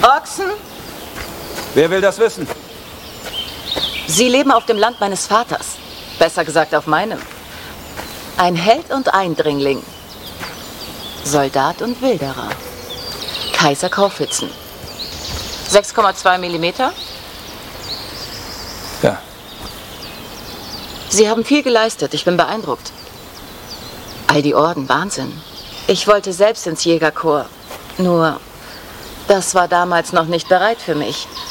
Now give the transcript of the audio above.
Ochsen? Wer will das wissen? Sie leben auf dem Land meines Vaters. Besser gesagt auf meinem. Ein Held und Eindringling. Soldat und Wilderer. Kaiser Kaufhitzen. 6,2 Millimeter? Ja. Sie haben viel geleistet. Ich bin beeindruckt. All die Orden, Wahnsinn. Ich wollte selbst ins Jägerkorps. Nur, das war damals noch nicht bereit für mich.